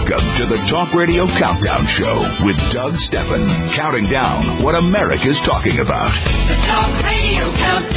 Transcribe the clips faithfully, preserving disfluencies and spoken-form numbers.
Welcome to the Talk Radio Countdown Show with Doug Steffen, counting down what America's talking about. The Talk Radio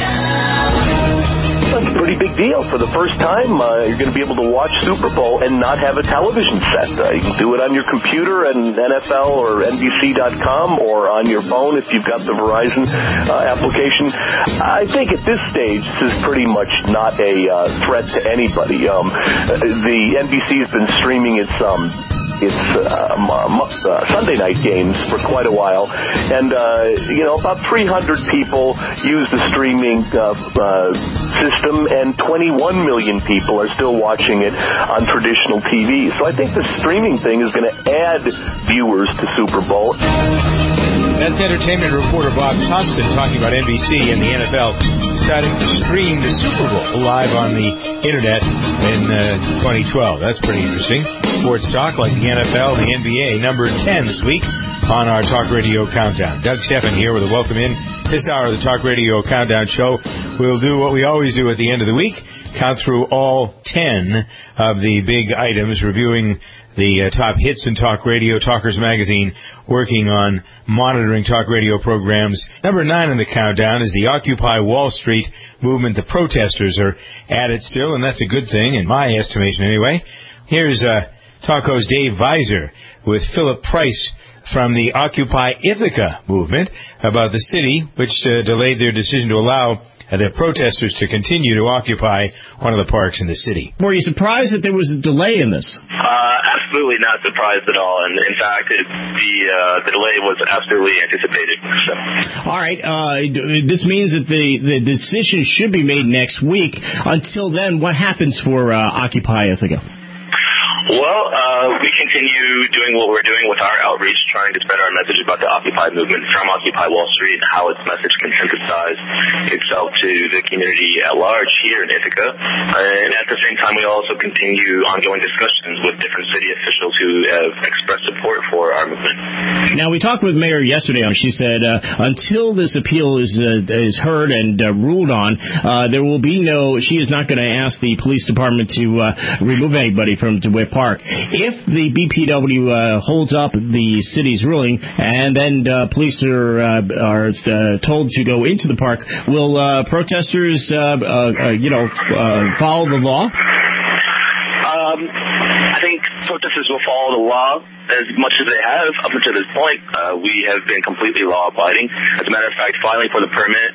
Countdown. That's a pretty big deal. For the first time, uh, you're going to be able to watch Super Bowl and not have a television set. Uh, you can do it on your computer and N F L or N B C dot com or on your phone if you've got the Verizon uh, application. I think at this stage, this is pretty much not a uh, threat to anybody. Um, the N B C has been streaming its um, its uh, uh, Sunday night games for quite a while, and uh, you know about three hundred people use the streaming uh, uh, system, and twenty-one million people are still watching it on traditional T V. So I think the streaming thing is going to add viewers to Super Bowl. That's entertainment reporter Bob Thompson talking about N B C and the N F L deciding to stream the Super Bowl live on the Internet in uh, twenty twelve. That's pretty interesting. Sports talk like the N F L and the N B A, number ten this week on our Talk Radio Countdown. Doug Steffen here with a welcome in. This hour of the Talk Radio Countdown Show, we'll do what we always do at the end of the week, count through all ten of the big items, reviewing the uh, top hits in Talk Radio, Talkers Magazine, working on monitoring talk radio programs. Number nine in the countdown is the Occupy Wall Street movement. The protesters are at it still, and that's a good thing, in my estimation anyway. Here's uh, Talko's Dave Weiser with Philip Price from the Occupy Ithaca movement about the city, which uh, delayed their decision to allow uh, the protesters to continue to occupy one of the parks in the city. Were you surprised that there was a delay in this? Uh, absolutely not surprised at all. And in fact, it, the uh, the delay was absolutely anticipated. So. All right. Uh, this means that the, the decision should be made next week. Until then, what happens for uh, Occupy Ithaca? Well, uh, we continue doing what we're doing with our outreach, trying to spread our message about the Occupy movement from Occupy Wall Street and how its message can synthesize itself to the community at large here in Ithaca. And at the same time, we also continue ongoing discussions with different city officials who have expressed support for our movement. Now, we talked with Mayor yesterday. She said uh, until this appeal is uh, is heard and uh, ruled on, uh, there will be no, she is not going to ask the police department to uh, remove anybody from DeWitt Park. If the B P W uh, holds up the city's ruling and then uh, police are uh, are uh, told to go into the park, will uh, protesters, uh, uh, you know, uh, follow the law? Um, I think protesters will follow the law as much as they have up until this point. Uh, we have been completely law-abiding. As a matter of fact, filing for the permit,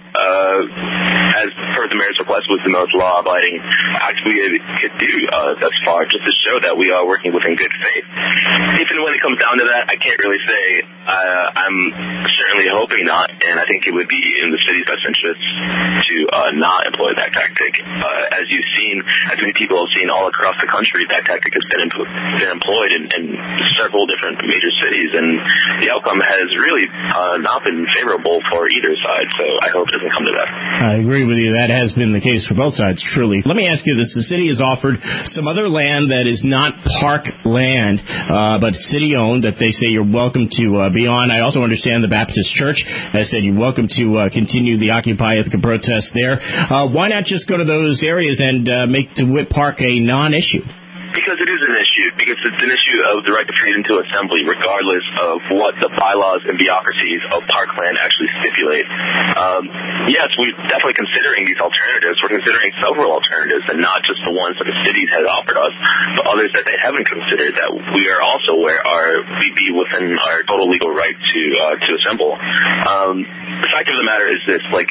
uh, as per the mayor's request, was the most law-abiding act we could do uh, thus far, just to show that we are working within good faith. If and when it comes down to that, I can't really say. Uh, I'm certainly hoping not, and I think it would be in the city's best interest to uh, not employ that tactic. Uh, as you've seen, as many people have seen all across the country, that tactic has been, empl- been employed in, in several different major cities, and the outcome has really uh, not been favorable for either side, so I hope it doesn't come to that. I agree with you. That has been the case for both sides, truly. Let me ask you this. The city has offered some other land that is not park land, uh, but city-owned, that they say you're welcome to uh, be on. I also understand the Baptist Church has said you're welcome to uh, continue the Occupy Ithaca protest there. Uh, why not just go to those areas and uh, make DeWitt Park a non-issue? Because it is an issue, because it's an issue of the right to freedom to assembly, regardless of what the bylaws and bureaucracies of parkland actually stipulate. Um, yes, we're definitely considering these alternatives. We're considering several alternatives, and not just the ones that the cities have offered us, but others that they haven't considered that we are also aware are we be within our total legal right to uh, to assemble. Um, the fact of the matter is this: like,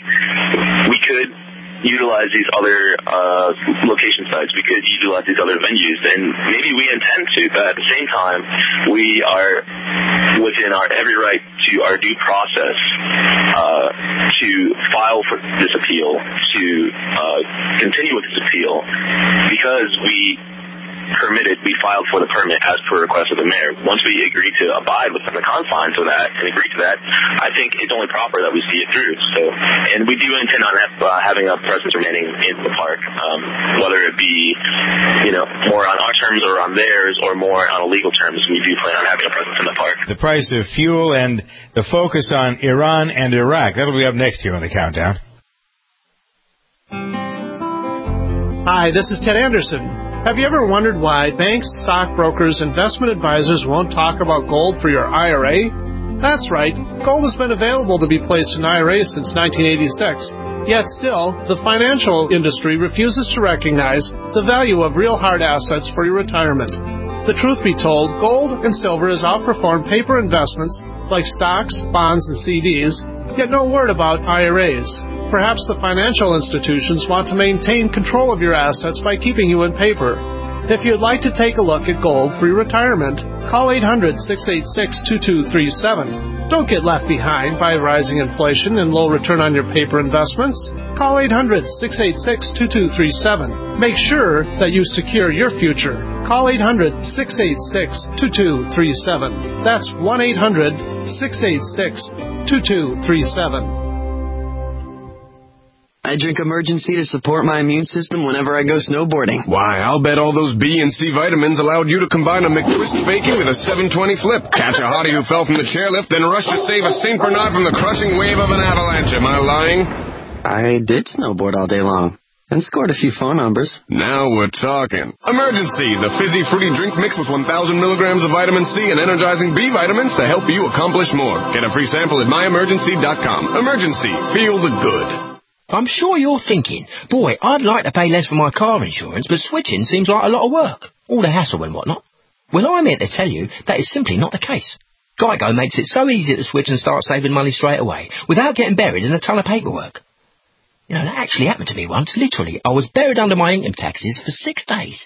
we could utilize these other uh, location sites. We could utilize these other venues, and maybe we intend to, but at the same time, we are within our every right to our due process uh, to file for this appeal, to uh, continue with this appeal, because we permitted, we filed for the permit as per request of the mayor. Once we agree to abide within the confines of that and agree to that, I think it's only proper that we see it through. So, and we do intend on uh, having a presence remaining in the park, um, whether it be, you know, more on our terms or on theirs, or more on legal terms. We do plan on having a presence in the park. The price of fuel and the focus on Iran and Iraq. That'll be up next here on the Countdown. Hi, this is Ted Anderson. Have you ever wondered why banks, stockbrokers, investment advisors won't talk about gold for your I R A? That's right. Gold has been available to be placed in I R As since nineteen eighty-six. Yet still, the financial industry refuses to recognize the value of real hard assets for your retirement. The truth be told, gold and silver has outperformed paper investments like stocks, bonds, and C Ds, yet no word about I R As. Perhaps the financial institutions want to maintain control of your assets by keeping you in paper. If you'd like to take a look at gold for your retirement, call eight hundred, six eight six, two two three seven. Don't get left behind by rising inflation and low return on your paper investments. Call eight hundred, six eight six, two two three seven. Make sure that you secure your future. Call eight hundred, six eight six, two two three seven. That's one eight hundred, six eight six, two two three seven. I drink Emergency to support my immune system whenever I go snowboarding. Why, I'll bet all those B and C vitamins allowed you to combine a McTwist fakie with a seven twenty flip. Catch a hottie who fell from the chairlift, then rush to save a Saint Bernard from the crushing wave of an avalanche. Am I lying? I did snowboard all day long and scored a few phone numbers. Now we're talking. Emergency, the fizzy fruity drink mixed with one thousand milligrams of vitamin C and energizing B vitamins to help you accomplish more. Get a free sample at my emergency dot com. Emergency, feel the good. I'm sure you're thinking, boy, I'd like to pay less for my car insurance, but switching seems like a lot of work. All the hassle and whatnot. Well, I'm here to tell you that is simply not the case. Geico makes it so easy to switch and start saving money straight away, without getting buried in a ton of paperwork. You know, that actually happened to me once, literally. I was buried under my income taxes for six days.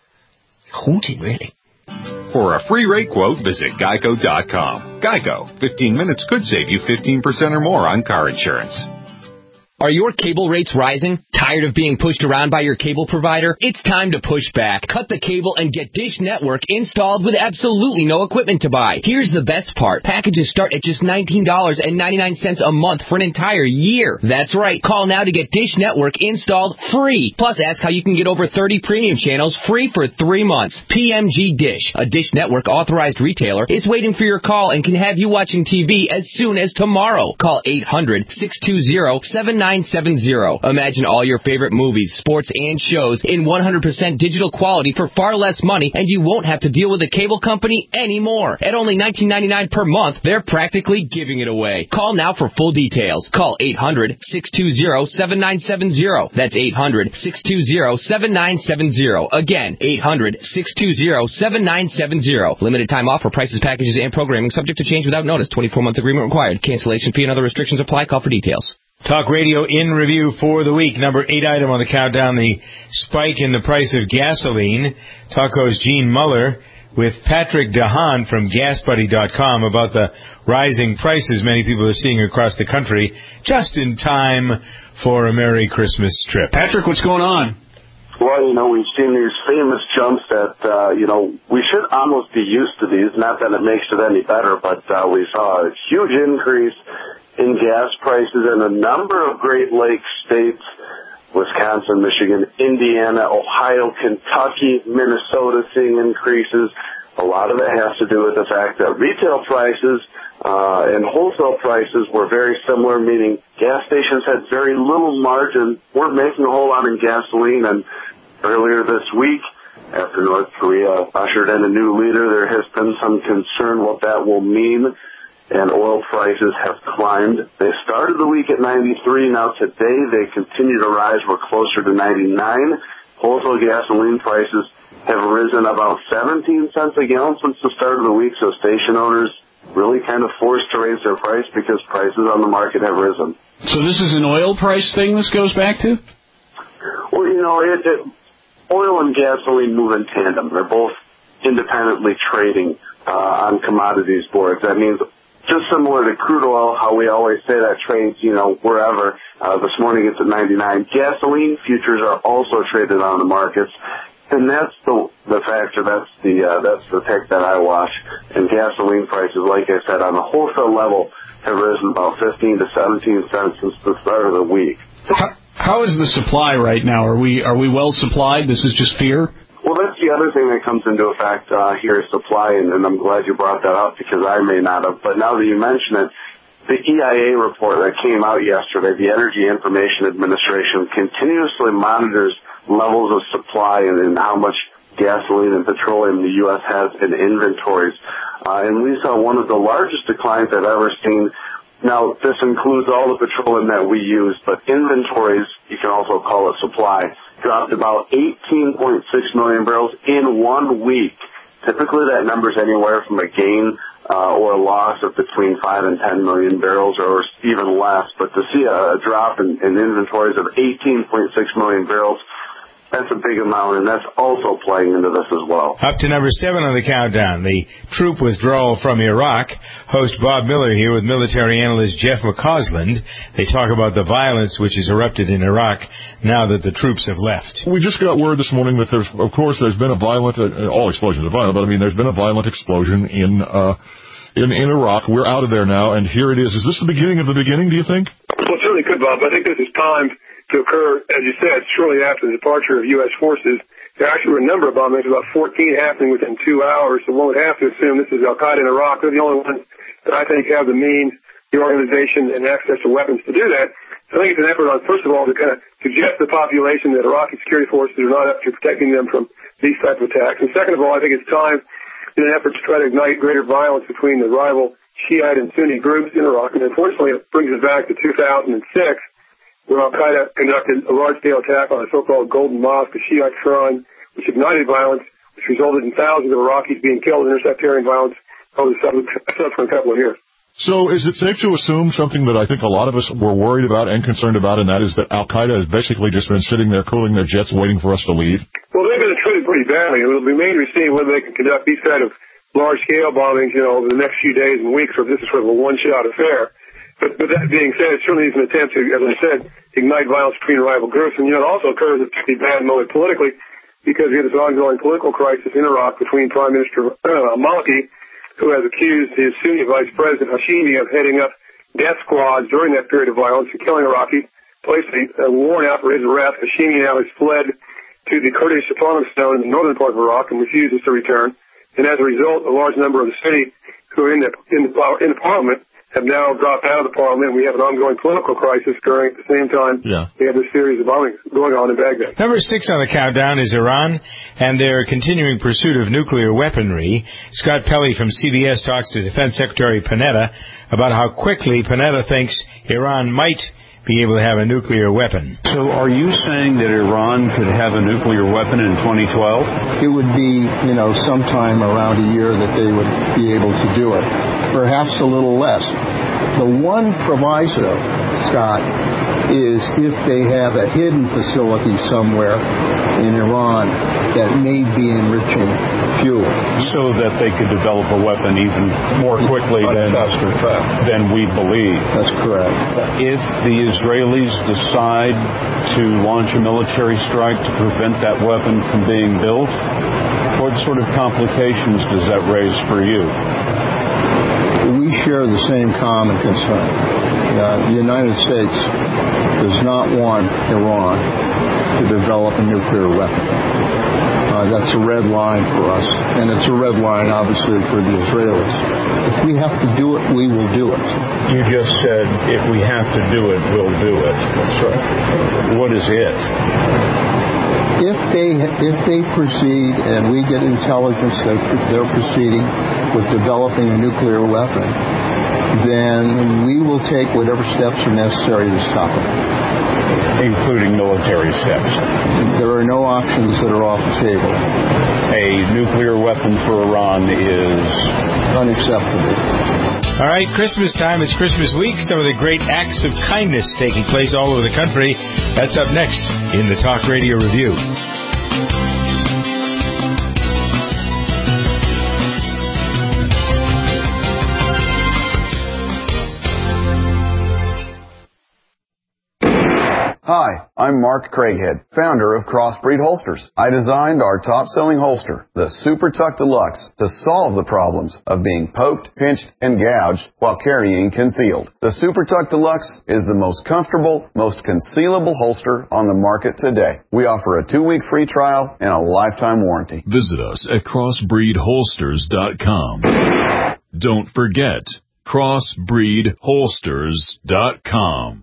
Haunting, really. For a free rate quote, visit geico dot com. Geico, fifteen minutes could save you fifteen percent or more on car insurance. Are your cable rates rising? Tired of being pushed around by your cable provider? It's time to push back. Cut the cable and get Dish Network installed with absolutely no equipment to buy. Here's the best part. Packages start at just nineteen dollars and ninety-nine cents a month for an entire year. That's right. Call now to get Dish Network installed free. Plus, ask how you can get over thirty premium channels free for three months. P M G Dish, a Dish Network authorized retailer, is waiting for your call and can have you watching T V as soon as tomorrow. Call eight hundred, six two zero, seven nine seven zero. Imagine all your favorite movies, sports, and shows in one hundred percent digital quality for far less money, and you won't have to deal with a cable company anymore. At only nineteen ninety-nine per month, they're practically giving it away. Call now for full details. Call eight hundred, six two zero, seven nine seven zero. That's eight hundred, six two zero, seven nine seven zero. Again, eight hundred, six two zero, seven nine seven zero. Limited time offer, prices, packages, and programming subject to change without notice. twenty-four month agreement required. Cancellation fee and other restrictions apply. Call for details. Talk Radio in review for the week. Number eight item on the countdown, the spike in the price of gasoline. Talk host Gene Muller with Patrick DeHaan from gas buddy dot com about the rising prices many people are seeing across the country just in time for a Merry Christmas trip. Patrick, what's going on? Well, you know, we've seen these famous jumps that, uh, you know, we should almost be used to these. Not that it makes it any better, but uh, we saw a huge increase in gas prices in a number of Great Lakes states, Wisconsin, Michigan, Indiana, Ohio, Kentucky, Minnesota seeing increases. A lot of it has to do with the fact that retail prices uh, and wholesale prices were very similar, meaning gas stations had very little margin, weren't making a whole lot in gasoline. And earlier this week, after North Korea ushered in a new leader, there has been some concern what that will mean. And oil prices have climbed. They started the week at ninety-three. Now today they continue to rise. We're closer to ninety-nine. Wholesale gasoline prices have risen about seventeen cents a gallon since the start of the week. So station owners really kind of forced to raise their price because prices on the market have risen. So this is an oil price thing this goes back to? Well, you know, it, it, oil and gasoline move in tandem. They're both independently trading uh, on commodities boards. That means just similar to crude oil, how we always say that trades, you know, wherever. Uh, this morning it's at ninety-nine. Gasoline futures are also traded on the markets, and that's the the factor. That's the uh, that's the pick that I watch. And gasoline prices, like I said, on the wholesale level, have risen about fifteen to seventeen cents since the start of the week. How, how is the supply right now? Are we are we well supplied? This is just fear? Well, that's the other thing that comes into effect uh, here is supply, and, and I'm glad you brought that up because I may not have. But now that you mention it, the E I A report that came out yesterday, the Energy Information Administration, continuously monitors levels of supply and, and how much gasoline and petroleum the U S has in inventories. Uh, and we saw one of the largest declines I've ever seen. Now, this includes all the petroleum that we use, but inventories, you can also call it supply, dropped about eighteen point six million barrels in one week. Typically, that number is anywhere from a gain uh, or a loss of between five and ten million barrels, or even less. But to see a, a drop in, in inventories of eighteen point six million barrels, that's a big amount, and that's also playing into this as well. Up to number seven on the countdown, the troop withdrawal from Iraq. Host Bob Miller here with military analyst Jeff McCausland. They talk about the violence which has erupted in Iraq now that the troops have left. We just got word this morning that there's, of course, there's been a violent, uh, all explosions are violent, but I mean, there's been a violent explosion in, uh, in, in Iraq. We're out of there now, and here it is. Is this the beginning of the beginning, do you think? Well, it certainly could, Bob. I think this is timed to occur, as you said, shortly after the departure of U S forces. There actually were a number of bombings, about fourteen happening within two hours, so one would have to assume this is al-Qaeda in Iraq. They're the only ones that I think have the means, the organization, and access to weapons to do that. So I think it's an effort on, first of all, to kind of suggest to the population that Iraqi security forces are not up to protecting them from these type of attacks. And second of all, I think it's time in an effort to try to ignite greater violence between the rival Shiite and Sunni groups in Iraq. And unfortunately, it brings us back to two thousand six, where al-Qaeda conducted a large-scale attack on a so-called Golden Mosque, a Shiite shrine, which ignited violence, which resulted in thousands of Iraqis being killed in intersectarian violence over the subsequent couple of years. So is it safe to assume something that I think a lot of us were worried about and concerned about, and that is that al-Qaeda has basically just been sitting there cooling their jets waiting for us to leave? Well, they've been treated pretty badly. It will remain to be seen whether they can conduct these kind of large-scale bombings, you know, over the next few days and weeks, or if this is sort of a one-shot affair. But, but that being said, it certainly is an attempt to, as I said, ignite violence between rival groups. And, you know, it also occurs at a pretty bad moment politically because we have this ongoing political crisis in Iraq between Prime Minister uh, Maliki, who has accused his Sunni Vice President Hashemi of heading up death squads during that period of violence and killing Iraqis, placed a, a warrant out for his arrest. Hashemi now has fled to the Kurdish autonomous zone in the northern part of Iraq and refuses to return. And as a result, a large number of the Sunni who are in the, in the, in the parliament have now dropped out of the parliament. We have an ongoing political crisis during, at the same time, yeah. we have this series of bombings going on in Baghdad. Number six on the countdown is Iran and their continuing pursuit of nuclear weaponry. Scott Pelley from C B S talks to Defense Secretary Panetta about how quickly Panetta thinks Iran might be able to have a nuclear weapon. So are you saying that Iran could have a nuclear weapon in twenty twelve? It would be, you know, sometime around a year that they would be able to do it. Perhaps a little less. The one proviso, Scott, is if they have a hidden facility somewhere in Iran that may be enriching fuel. So that they could develop a weapon even more quickly than, than we believe. That's correct. If the Israelis decide to launch a military strike to prevent that weapon from being built, what sort of complications does that raise for you? We share the same common concern. Uh, the United States does not want Iran to develop a nuclear weapon. Uh, that's a red line for us, and it's a red line, obviously, for the Israelis. If we have to do it, we will do it. You just said, if we have to do it, we'll do it. That's right. What is it? If they if they proceed and we get intelligence that they're proceeding with developing a nuclear weapon, then we will take whatever steps are necessary to stop it. Including military steps. There are no options that are off the table. A nuclear weapon for Iran is unacceptable. All right, Christmas time. It's Christmas week. Some of the great acts of kindness taking place all over the country. That's up next in the Talk Radio Review. Hi, I'm Mark Craighead, founder of Crossbreed Holsters. I designed our top-selling holster, the Super Tuck Deluxe, to solve the problems of being poked, pinched, and gouged while carrying concealed. The Super Tuck Deluxe is the most comfortable, most concealable holster on the market today. We offer a two-week free trial and a lifetime warranty. Visit us at crossbreed holsters dot com. Don't forget, crossbreed holsters dot com.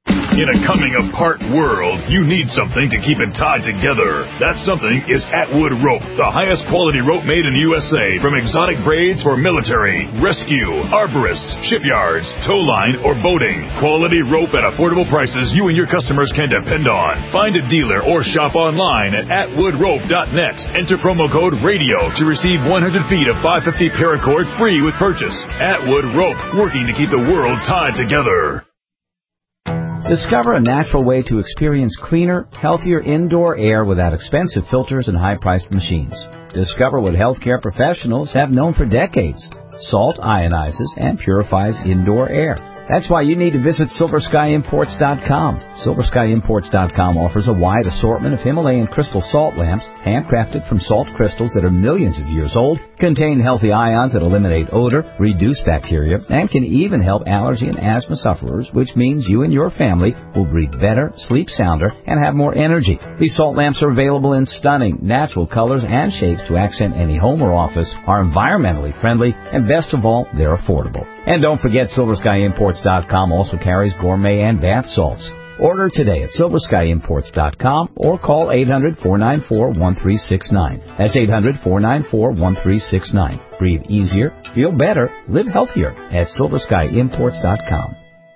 In a coming-apart world, you need something to keep it tied together. That something is Atwood Rope, the highest quality rope made in the U S A, from exotic braids for military, rescue, arborists, shipyards, tow line, or boating. Quality rope at affordable prices you and your customers can depend on. Find a dealer or shop online at atwood rope dot net. Enter promo code RADIO to receive one hundred feet of five fifty paracord free with purchase. Atwood Rope, working to keep the world tied together. Discover a natural way to experience cleaner, healthier indoor air without expensive filters and high-priced machines. Discover what healthcare professionals have known for decades. Salt ionizes and purifies indoor air. That's why you need to visit silver sky imports dot com. silver sky imports dot com offers a wide assortment of Himalayan crystal salt lamps, handcrafted from salt crystals that are millions of years old, contain healthy ions that eliminate odor, reduce bacteria, and can even help allergy and asthma sufferers, which means you and your family will breathe better, sleep sounder, and have more energy. These salt lamps are available in stunning, natural colors and shapes to accent any home or office, are environmentally friendly, and best of all, they're affordable. And don't forget, silver sky imports dot com also carries gourmet and bath salts. Order today at silver sky imports dot com or call eight hundred, four nine four, one three six nine. That's eight hundred, four nine four, one three six nine. Breathe easier, feel better, live healthier at silver sky imports dot com.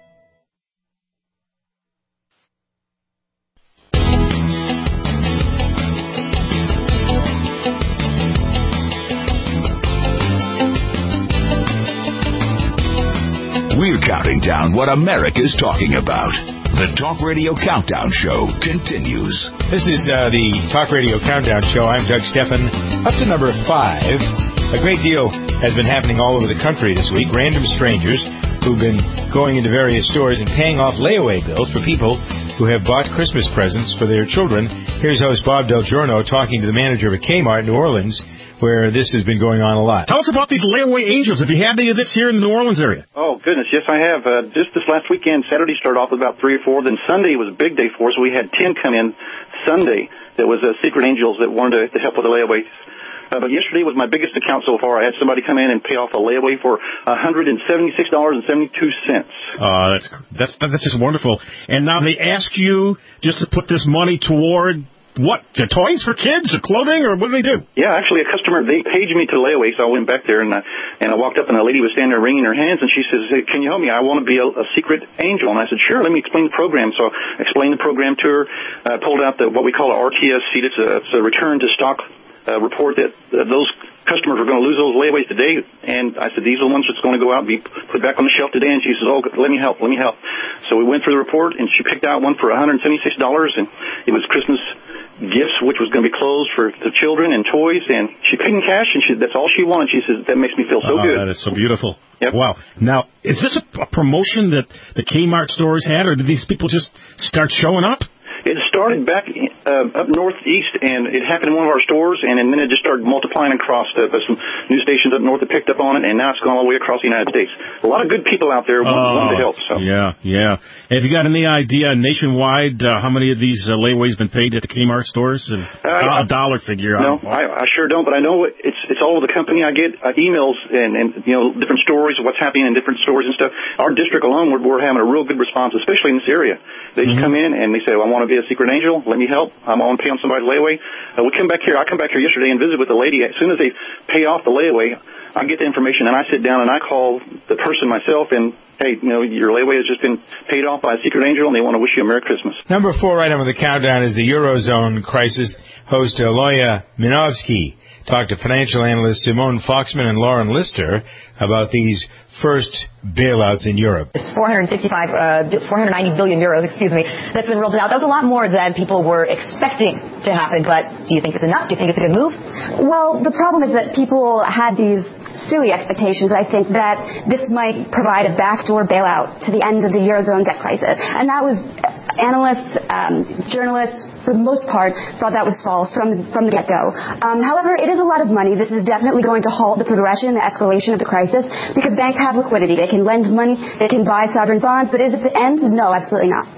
We're counting down what America's talking about. The Talk Radio Countdown Show continues. This is uh, the Talk Radio Countdown Show. I'm Doug Steffen. Up to number five. A great deal has been happening all over the country this week. Random strangers who've been going into various stores and paying off layaway bills for people who have bought Christmas presents for their children. Here's host Bob Del Giorno talking to the manager of a Kmart in New Orleans, where this has been going on a lot. Tell us about these layaway angels. Have you had any of this here in the New Orleans area? Oh, goodness, yes, I have. Uh, just this last weekend, Saturday started off with about three or four. Then Sunday was a big day for us. We had ten come in Sunday. That was uh, secret angels that wanted to, to help with the layaways. Uh, but yesterday was my biggest account so far. I had somebody come in and pay off a layaway for one hundred seventy-six dollars and seventy-two cents. Uh, that's, that's, that's just wonderful. And now they ask you just to put this money toward what? The toys for kids or clothing, or what do they do? Yeah, actually, a customer, they paged me to the layaway, so I went back there, and, uh, and I walked up, and a lady was standing there wringing her hands, and she says, hey, can you help me? I want to be a, a secret angel. And I said, sure, let me explain the program. So I explained the program to her, uh, pulled out the, what we call a R T S sheet. It's a, it's a return to stock uh, report that uh, those customers are going to lose those layaways today. And I said, these are the ones that's going to go out and be put back on the shelf today. And she says, oh, let me help, let me help. So we went through the report, and she picked out one for one hundred seventy-six dollars, and it was Christmas gifts, which was going to be clothes for the children and toys, and she paid in cash, and she, that's all she wanted. She says, that makes me feel so oh, good. That is so beautiful. Yep. Wow. Now, is this a, a promotion that the Kmart stores had, or did these people just start showing up? It started back uh, up northeast, and it happened in one of our stores, and, and then it just started multiplying across. Uh, some news stations up north that picked up on it, and now it's gone all the way across the United States. A lot of good people out there want, oh, want to help. So. Yeah, yeah. Have you got any idea nationwide uh, how many of these uh, layaways been paid at the Kmart stores? And, uh, a dollar figure. No, I, I sure don't, but I know it's it's all over the company. I get uh, emails and, and you know different stories of what's happening in different stores and stuff. Our district alone, we're, we're having a real good response, especially in this area. They just mm-hmm. come in and they say, well, I want to be a secret angel. Let me help. I'm on pay on somebody's layaway. Uh, we come back here. I come back here yesterday and visit with the lady. As soon as they pay off the layaway, I get the information and I sit down and I call the person myself and, hey, you know, your layaway has just been paid off by a secret angel and they want to wish you a Merry Christmas. Number four item on the countdown is the Eurozone crisis. Host Aloya Minovsky talked to financial analysts Simone Foxman and Lauren Lister about these first bailouts in Europe. It's four hundred sixty-five, uh, four hundred ninety billion euros, excuse me, that's been rolled out. That was a lot more than people were expecting to happen, but do you think it's enough? Do you think it's a good move? Well, the problem is that people had these silly expectations, I think, that this might provide a backdoor bailout to the end of the Eurozone debt crisis. And that was, analysts, um, journalists, for the most part, thought that was false from, from the get-go. Um, however, it is a lot of money. This is definitely going to halt the progression, the escalation of the crisis, because banks have liquidity. They can lend money, they can buy sovereign bonds, but is it the end? No, absolutely not.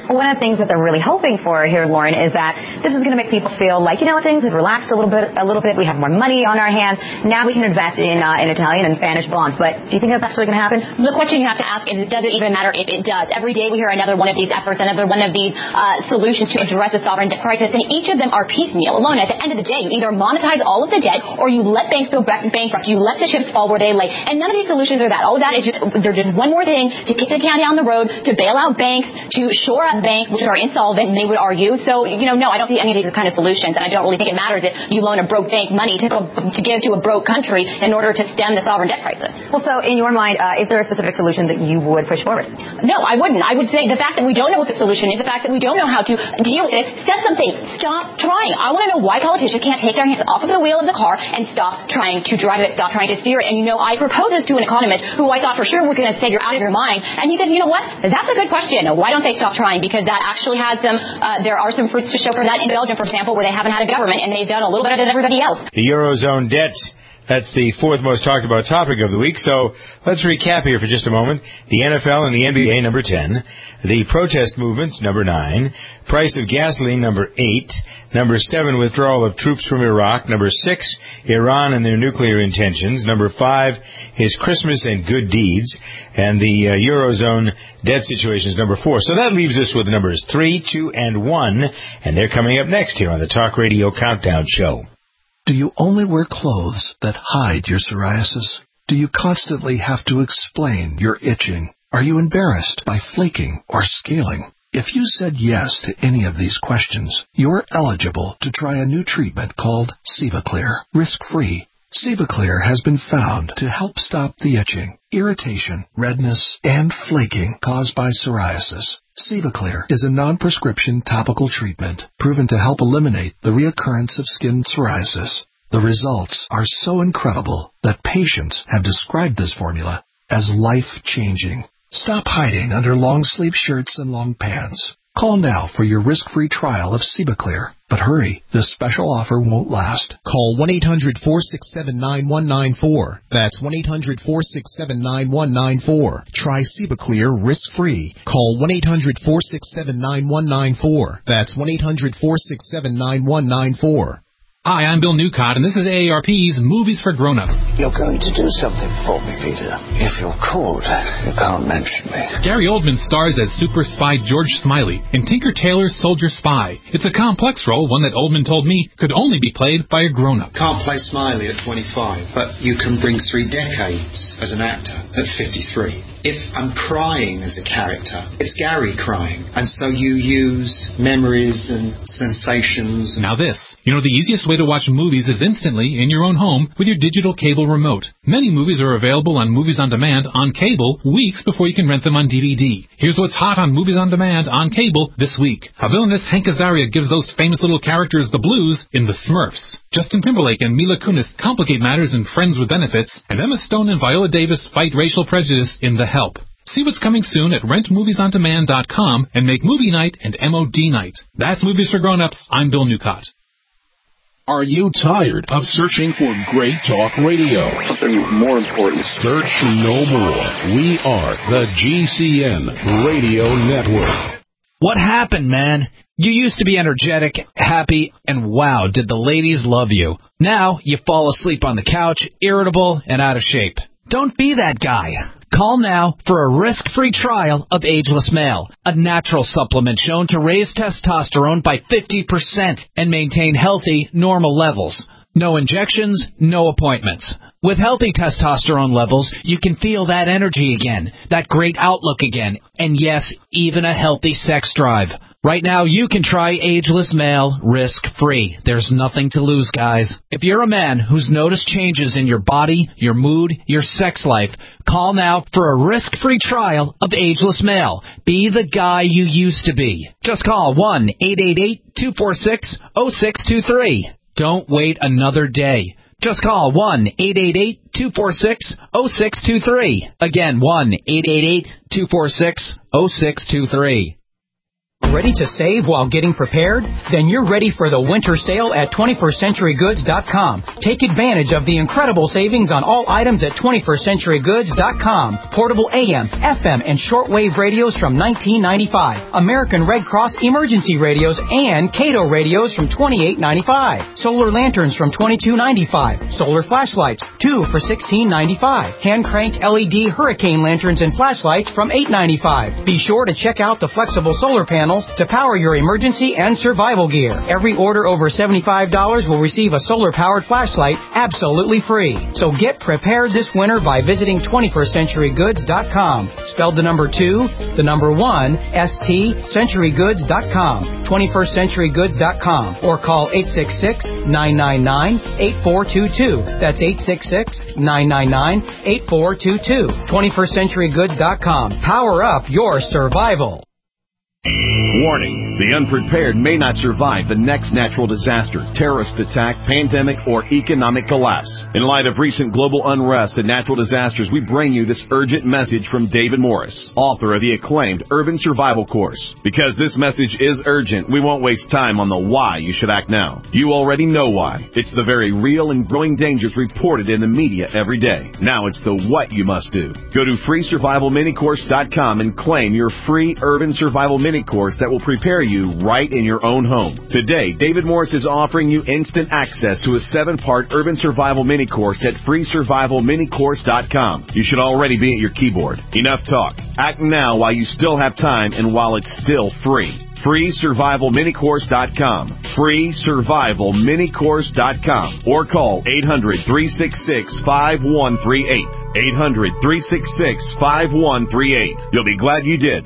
One of the things that they're really hoping for here, Lauren, is that this is going to make people feel like, you know, things have relaxed a little bit, a little bit. We have more money on our hands. Now we can invest in uh, in Italian and Spanish bonds. But do you think that's actually going to happen? The question you have to ask is, does it even matter if it does? Every day we hear another one of these efforts, another one of these uh, solutions to address the sovereign debt crisis, and each of them are piecemeal. Alone, at the end of the day, you either monetize all of the debt or you let banks go bankrupt. You let the chips fall where they lay. And none of these solutions are that. All of that is just, they're just one more thing to kick the can down the road, to bail out banks, to shore up banks, which are insolvent, and they would argue. So, you know, no, I don't see any of these kind of solutions, and I don't really think it matters if you loan a broke bank money to, to give to a broke country in order to stem the sovereign debt crisis. Well, so in your mind, uh, is there a specific solution that you would push forward? No, I wouldn't. I would say the fact that we don't know what the solution is, the fact that we don't know how to deal with it, says something. Stop trying. I want to know why politicians can't take their hands off of the wheel of the car and stop trying to drive it, stop trying to steer it. And, you know, I proposed this to an economist who I thought for sure was going to say you're out of your mind. And he said, you know what? That's a good question. Why don't they stop trying? Because that actually has some, uh, there are some fruits to show for that in Belgium, for example, where they haven't had a government and they've done a little better than everybody else. The Eurozone debt. That's the fourth most talked about topic of the week. So let's recap here for just a moment. The N F L and the N B A, number ten. The protest movements, number nine. Price of gasoline, number eight. Number seven, withdrawal of troops from Iraq. Number six, Iran and their nuclear intentions. Number five is Christmas and good deeds. And the uh, Eurozone debt situation is number four. So that leaves us with numbers three, two, and one. And they're coming up next here on the Talk Radio Countdown Show. Do you only wear clothes that hide your psoriasis? Do you constantly have to explain your itching? Are you embarrassed by flaking or scaling? If you said yes to any of these questions, you're eligible to try a new treatment called Cevaclear, risk-free. Cevaclear has been found to help stop the itching, irritation, redness, and flaking caused by psoriasis. Cevaclear is a non-prescription topical treatment proven to help eliminate the reoccurrence of skin psoriasis. The results are so incredible that patients have described this formula as life-changing. Stop hiding under long-sleeve shirts and long pants. Call now for your risk-free trial of Cevaclear. But hurry, this special offer won't last. Call one eight hundred four six seven nine one nine four. That's one eight hundred four six seven nine one nine four. Try Cevaclear risk-free. Call one eight hundred four six seven nine one nine four. That's one eight hundred four six seven nine one nine four. Hi, I'm Bill Newcott, and this is A A R P's Movies for Grown-Ups. You're going to do something for me, Peter. If you're cold, you can't mention me. Gary Oldman stars as super spy George Smiley in Tinker Tailor's Soldier Spy. It's a complex role, one that Oldman told me could only be played by a grown-up. Can't play Smiley at twenty-five, but you can bring three decades as an actor at fifty-three. If I'm crying as a character, it's Gary crying. And so you use memories and sensations. Now this, you know, the easiest way to watch movies is instantly in your own home with your digital cable remote. Many movies are available on Movies on Demand on cable weeks before you can rent them on D V D. Here's what's hot on Movies on Demand on cable this week. A villainous Hank Azaria gives those famous little characters the blues in The Smurfs. Justin Timberlake and Mila Kunis complicate matters in Friends with Benefits, and Emma Stone and Viola Davis fight racial prejudice in The Help. See what's coming soon at rent movies on demand dot com and make movie night and M O D night. That's Movies for Grown-Ups. I'm Bill Newcott. Are you tired of searching for great talk radio? Something more important. Search no more. We are the G C N Radio Network. What happened, man? You used to be energetic, happy, and wow, did the ladies love you. Now you fall asleep on the couch, irritable, and out of shape. Don't be that guy. Call now for a risk-free trial of Ageless Male, a natural supplement shown to raise testosterone by fifty percent and maintain healthy, normal levels. No injections, no appointments. With healthy testosterone levels, you can feel that energy again, that great outlook again, and yes, even a healthy sex drive. Right now, you can try Ageless Male risk-free. There's nothing to lose, guys. If you're a man who's noticed changes in your body, your mood, your sex life, call now for a risk-free trial of Ageless Male. Be the guy you used to be. Just call one eight eight eight, two four six, zero six two three. Don't wait another day. Just call one eight eight eight, two four six, zero six two three. Again, one eight eight eight, two four six, zero six two three. Ready to save while getting prepared? Then you're ready for the winter sale at twenty-first century goods dot com. Take advantage of the incredible savings on all items at twenty-first century goods dot com. Portable A M, F M, and shortwave radios from nineteen ninety-five. American Red Cross emergency radios and Cato radios from twenty-eight ninety-five. Solar lanterns from twenty-two ninety-five. Solar flashlights, two for sixteen ninety-five. Hand crank L E D hurricane lanterns and flashlights from eight ninety-five. Be sure to check out the flexible solar panels to power your emergency and survival gear. Every order over seventy-five dollars will receive a solar-powered flashlight absolutely free. So get prepared this winter by visiting twenty-first century goods dot com. Spelled the number two, the number one, S T, century goods dot com. twenty-first century goods dot com. Or call eight six six, nine nine nine, eight four two two. That's eight six six, nine nine nine, eight four two two. twenty-first century goods dot com. Power up your survival. Warning, the unprepared may not survive the next natural disaster, terrorist attack, pandemic, or economic collapse. In light of recent global unrest and natural disasters, we bring you this urgent message from David Morris, author of the acclaimed Urban Survival Course. Because this message is urgent, we won't waste time on the why you should act now. You already know why. It's the very real and growing dangers reported in the media every day. Now it's the what you must do. Go to free survival mini course dot com and claim your free Urban Survival Mini Course that will prepare you right in your own home. Today, David Morris is offering you instant access to a seven-part Urban Survival Mini Course at free survival mini course dot com. You should already be at your keyboard. Enough talk. Act now while you still have time and while it's still free. free survival mini course dot com. free survival mini course dot com. Or call eight hundred, three six six, five one three eight. eight hundred, three six six, five one three eight. You'll be glad you did.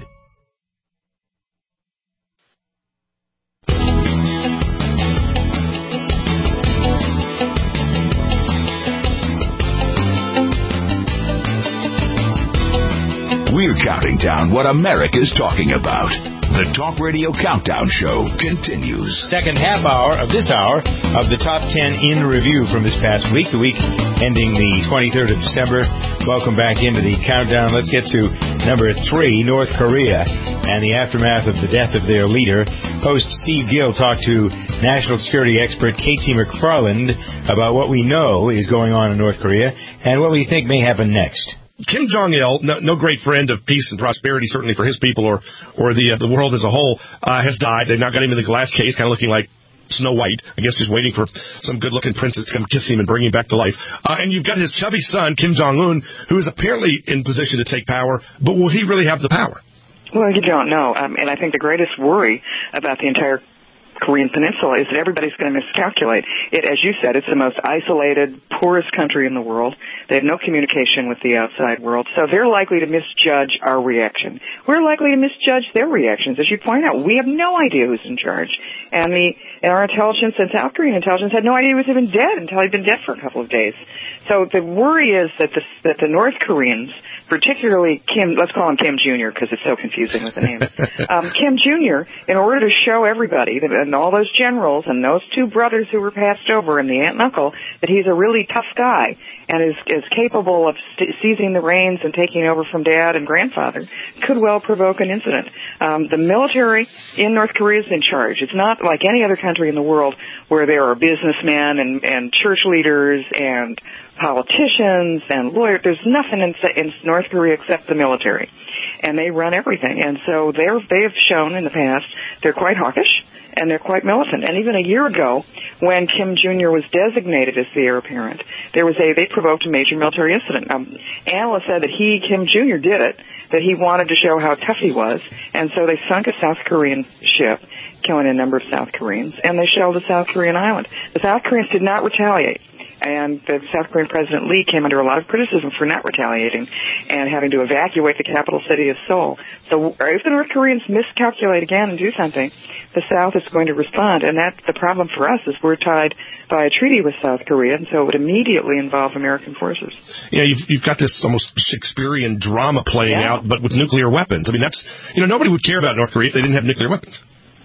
We're counting down what America's talking about. The Talk Radio Countdown Show continues. Second half hour of this hour of the Top ten in review from this past week, the week ending the twenty-third of December. Welcome back into the countdown. Let's get to number three, North Korea, and the aftermath of the death of their leader. Host Steve Gill talked to national security expert K T McFarland about what we know is going on in North Korea and what we think may happen next. Kim Jong-il, no, no great friend of peace and prosperity, certainly for his people or or the uh, the world as a whole, uh, has died. They've now got him in the glass case, kind of looking like Snow White. I guess just waiting for some good-looking princess to come kiss him and bring him back to life. Uh, and you've got his chubby son, Kim Jong-un, who is apparently in position to take power, but will he really have the power? Well, you don't know. Um, and I think the greatest worry about the entire Korean Peninsula is that everybody's going to miscalculate. It, as you said, it's the most isolated, poorest country in the world. They have no communication with the outside world, so they're likely to misjudge our reaction. We're likely to misjudge their reactions. As you point out, we have no idea who's in charge. And the and our intelligence and South Korean intelligence had no idea he was even dead until he'd been dead for a couple of days. So the worry is that the, that the North Koreans, particularly Kim, let's call him Kim Junior because it's so confusing with the name, um, Kim Junior, in order to show everybody, that, and all those generals and those two brothers who were passed over and the aunt and uncle, that he's a really tough guy and is, is capable of st- seizing the reins and taking over from dad and grandfather, could well provoke an incident. Um, the military in North Korea is in charge. It's not like any other country in the world where there are businessmen and, and church leaders and politicians and lawyers. There's nothing in, in North Korea except the military, and they run everything. And so they're, they have shown in the past they're quite hawkish and they're quite militant. And even a year ago, when Kim Junior was designated as the heir apparent, there was a they provoked a major military incident. Um, analysts said that he, Kim Junior, did it, that he wanted to show how tough he was, and so they sunk a South Korean ship, killing a number of South Koreans, and they shelled a South Korean island. The South Koreans did not retaliate. And the South Korean President Lee came under a lot of criticism for not retaliating and having to evacuate the capital city of Seoul. So if the North Koreans miscalculate again and do something, the South is going to respond. And that's the problem for us, is we're tied by a treaty with South Korea, and so it would immediately involve American forces. Yeah, you've, you've got this almost Shakespearean drama playing yeah. out, but with nuclear weapons. I mean, that's, you know, nobody would care about North Korea if they didn't have nuclear weapons.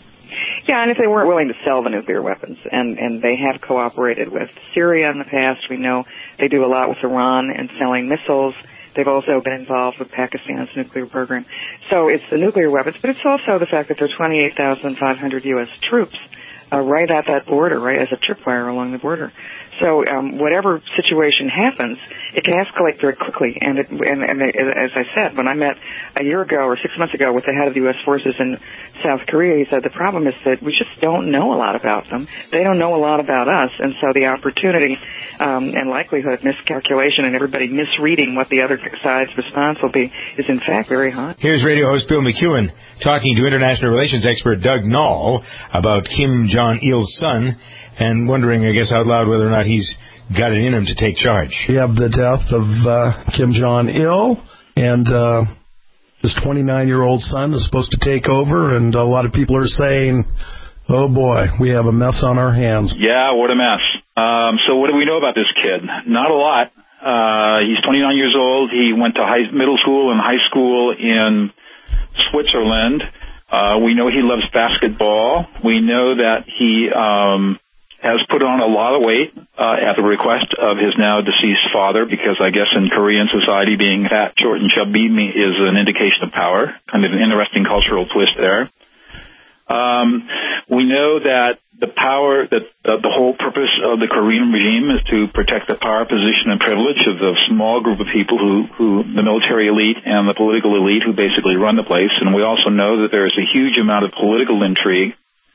Yeah, and if they weren't willing to sell the nuclear weapons, and, and they have cooperated with Syria in the past. We know they do a lot with Iran and selling missiles. They've also been involved with Pakistan's nuclear program. So it's the nuclear weapons, but it's also the fact that there are twenty-eight thousand five hundred U S troops uh, right at that border, right as a tripwire along the border. So um, whatever situation happens, it can escalate very quickly. And, it, and, and as I said, when I met a year ago or six months ago with the head of the U S forces in South Korea, he said the problem is that we just don't know a lot about them. They don't know a lot about us, and so the opportunity um, and likelihood of miscalculation and everybody misreading what the other side's response will be is in fact very high. Here's radio host Bill McEwen talking to international relations expert Doug Knoll about Kim Jong-il's son, and wondering, I guess, out loud whether or not he's got it in him to take charge. We have the death of uh, Kim Jong-il, and uh, his twenty-nine-year-old son is supposed to take over, and a lot of people are saying, oh, boy, we have a mess on our hands. Yeah, what a mess. Um, so what do we know about this kid? Not a lot. Uh, he's twenty-nine years old. He went to high, middle school and high school in Switzerland. Uh, we know he loves basketball. We know that he um, has put on a lot of weight uh, at the request of his now deceased father, because I guess in Korean society being fat, short, and chubby is an indication of power. Kind of an interesting cultural twist there. Um, we know that the power, that uh, the whole purpose of the Korean regime is to protect the power, position, and privilege of the small group of people who, who, the military elite and the political elite who basically run the place. And we also know that there is a huge amount of political intrigue,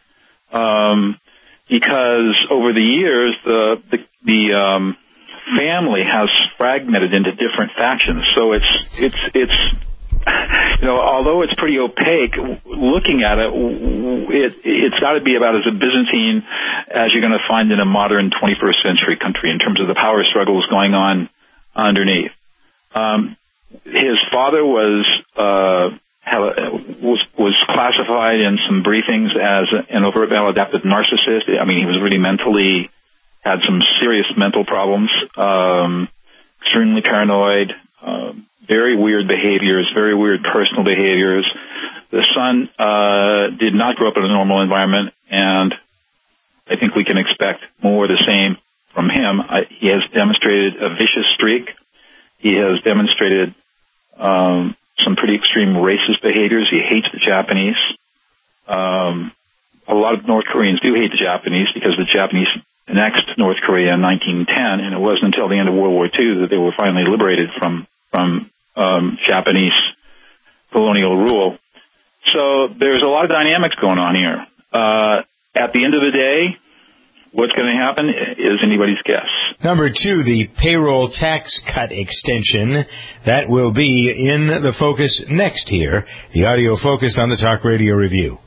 um, because over the years the the, the um, family has fragmented into different factions. So it's it's it's. You know, although it's pretty opaque, looking at it, it it's got to be about as a Byzantine as you're going to find in a modern twenty-first century country in terms of the power struggles going on underneath. Um, his father was uh, was was classified in some briefings as an overt maladaptive narcissist. I mean, he was really mentally had some serious mental problems, um, extremely paranoid. Um, Very weird behaviors, very weird personal behaviors. The son uh, did not grow up in a normal environment, and I think we can expect more of the same from him. I, he has demonstrated a vicious streak. He has demonstrated um, some pretty extreme racist behaviors. He hates the Japanese. Um, a lot of North Koreans do hate the Japanese because the Japanese annexed North Korea in nineteen ten, and it wasn't until the end of World War Two that they were finally liberated from from Um, Japanese colonial rule. So there's a lot of dynamics going on here. Uh, at the end of the day, what's going to happen is anybody's guess. Number two, the payroll tax cut extension. That will be in the focus next here. The audio focus on the Talk Radio Review.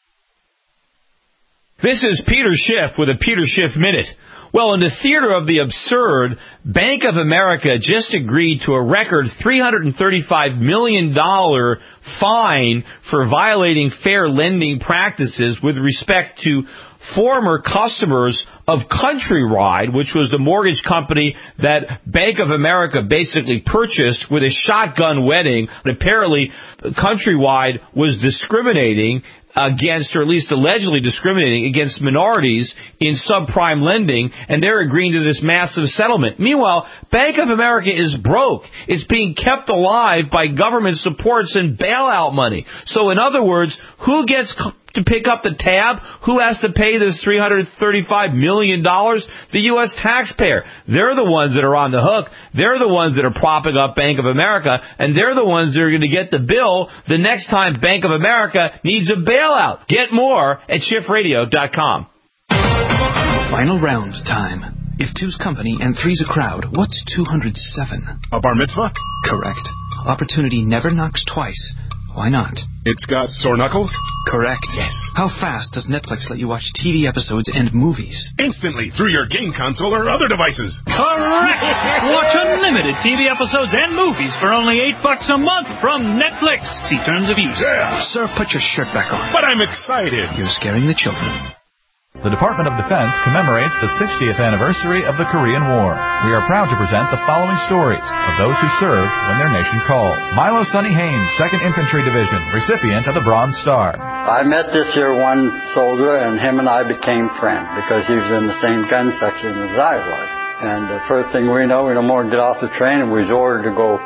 This is Peter Schiff with a Peter Schiff Minute. Well, in the theater of the absurd, Bank of America just agreed to a record three hundred thirty-five million dollars fine for violating fair lending practices with respect to former customers of Countrywide, which was the mortgage company that Bank of America basically purchased with a shotgun wedding. But apparently, Countrywide was discriminating against, or at least allegedly discriminating against minorities in subprime lending, and they're agreeing to this massive settlement. Meanwhile, Bank of America is broke. It's being kept alive by government supports and bailout money. So in other words, who gets to pick up the tab? Who has to pay this three hundred thirty-five million dollars? The U S taxpayer. They're the ones that are on the hook. They're the ones that are propping up Bank of America, and they're the ones that are going to get the bill the next time Bank of America needs a bailout. Get more at Schiff Radio dot com. Final round time. If two's company and three's a crowd, what's two hundred seven? A bar mitzvah? Correct. Opportunity never knocks twice. Why not? It's got sore knuckles? Correct. Yes. How fast does Netflix let you watch T V episodes and movies? Instantly, through your game console or other devices. Correct! Watch unlimited T V episodes and movies for only eight bucks a month from Netflix. See terms of use. Yeah. Sir, put your shirt back on. But I'm excited. You're scaring the children. The Department of Defense commemorates the sixtieth anniversary of the Korean War. We are proud to present the following stories of those who served when their nation called. Milo Sonny Haynes, second Infantry Division, recipient of the Bronze Star. I met this here one soldier, and him and I became friends because he was in the same gun section as I was. And the first thing we know, we no more get off the train, and we was ordered to go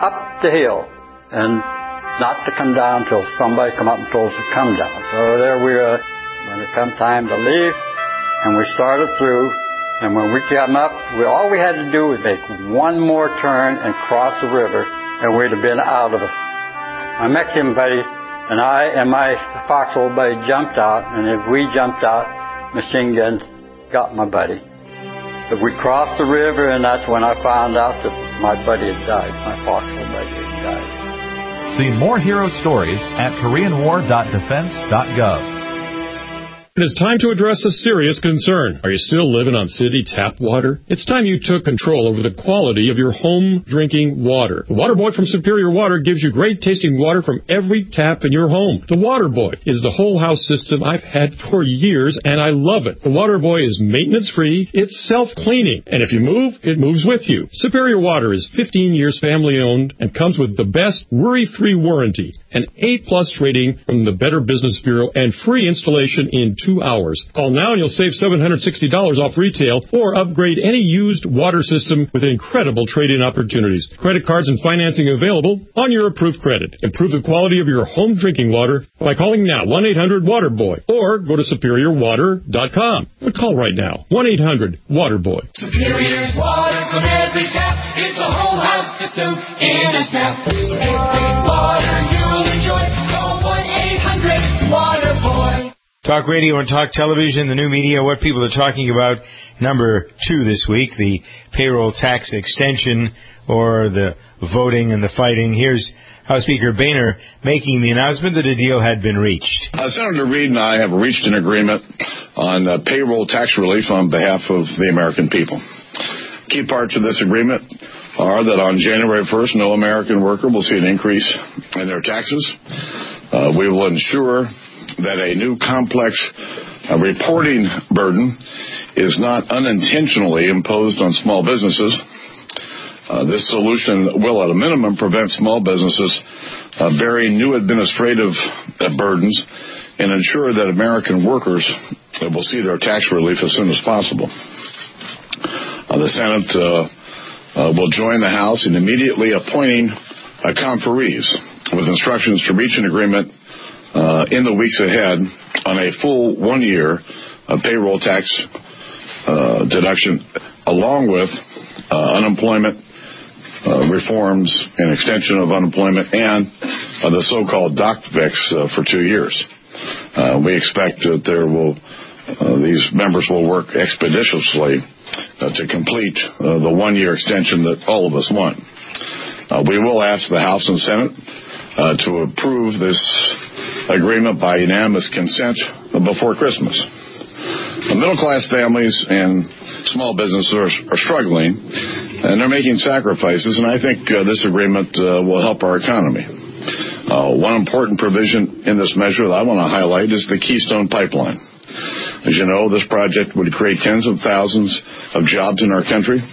up the hill and not to come down till somebody come up and told us to come down. So there we were when it come time to leave, and we started through, and when we came up, we, all we had to do was make one more turn and cross the river, and we'd have been out of it. My Mexican buddy and I and my foxhole buddy jumped out, and if we jumped out, machine gun got my buddy. But we crossed the river, and that's when I found out that my buddy had died. My foxhole buddy had died. See more hero stories at korean war dot defense dot gov. It is time to address a serious concern. Are you still living on city tap water? It's time you took control over the quality of your home drinking water. The Water Boy from Superior Water gives you great tasting water from every tap in your home. The Water Boy is the whole house system I've had for years, and I love it. The Water Boy is maintenance free, it's self-cleaning, and if you move, it moves with you. Superior Water is fifteen years family owned and comes with the best worry-free warranty, an A plus rating from the Better Business Bureau, and free installation in two hours. Call now and you'll save seven hundred sixty dollars off retail or upgrade any used water system with incredible trade-in opportunities. Credit cards and financing available on your approved credit. Improve the quality of your home drinking water by calling now one eight hundred water boy or go to superior water dot com. But call right now. one eight hundred water boy. Superior's water from every tap. It's a whole house system in a snap. It's great water you'll enjoy. Call one eight hundred water boy. Talk radio and talk television, the new media, what people are talking about. Number two this week, the payroll tax extension or the voting and the fighting. Here's House Speaker Boehner making the announcement that a deal had been reached. Uh, Senator Reid and I have reached an agreement on uh, payroll tax relief on behalf of the American people. Key parts of this agreement are that on January first, no American worker will see an increase in their taxes. Uh, we will ensure that a new complex uh, reporting burden is not unintentionally imposed on small businesses. Uh, this solution will, at a minimum, prevent small businesses uh, bearing new administrative uh, burdens and ensure that American workers uh, will see their tax relief as soon as possible. Uh, the Senate uh, uh, will join the House in immediately appointing uh, conferees with instructions to reach an agreement Uh, in the weeks ahead on a full one year of payroll tax uh, deduction, along with uh, unemployment uh, reforms and extension of unemployment and uh, the so-called doc fix uh, for two years. Uh, we expect that there will uh, these members will work expeditiously uh, to complete uh, the one-year extension that all of us want. Uh, we will ask the House and Senate uh, to approve this agreement by unanimous consent before Christmas. The middle-class families and small businesses are, are struggling, and they're making sacrifices, and I think uh, this agreement uh, will help our economy. Uh, one important provision in this measure that I want to highlight is the Keystone Pipeline. As you know, this project would create tens of thousands of jobs in our country.